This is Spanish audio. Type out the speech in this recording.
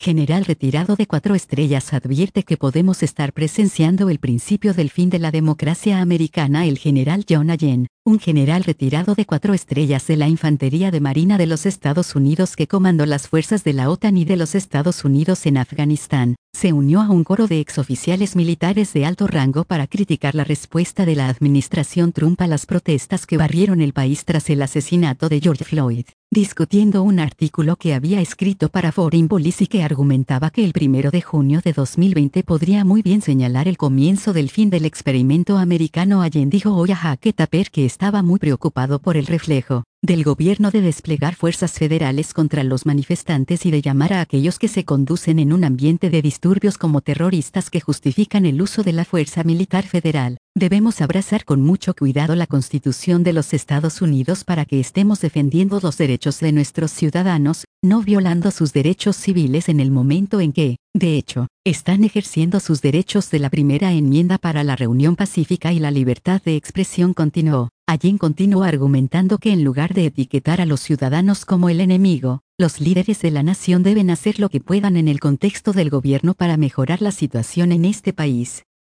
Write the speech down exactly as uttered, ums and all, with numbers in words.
general retirado de cuatro estrellas advierte que podemos estar presenciando el principio del fin de la democracia americana. El general John Allen, un general retirado de cuatro estrellas de la Infantería de Marina de los Estados Unidos que comandó las fuerzas de la OTAN y de los Estados Unidos en Afganistán, se unió a un coro de exoficiales militares de alto rango para criticar la respuesta de la administración Trump a las protestas que barrieron el país tras el asesinato de George Floyd, discutiendo un artículo que había escrito para Foreign Policy que argumentaba que el primero de junio de dos mil veinte podría muy bien señalar el comienzo del fin del experimento americano. Allen dijo hoy a Jake Tapper que estaba muy preocupado por el reflejo del gobierno de desplegar fuerzas federales contra los manifestantes y de llamar a aquellos que se conducen en un ambiente de disturbios como terroristas que justifican el uso de la fuerza militar federal. Debemos abrazar con mucho cuidado la Constitución de los Estados Unidos para que estemos defendiendo los derechos de nuestros ciudadanos, no violando sus derechos civiles en el momento en que, de hecho, están ejerciendo sus derechos de la primera enmienda para la reunión pacífica y la libertad de expresión. Continuó. Allen continuó argumentando que en lugar de etiquetar a los ciudadanos como el enemigo, los líderes de la nación deben hacer lo que puedan en el contexto del gobierno para mejorar la situación en este país.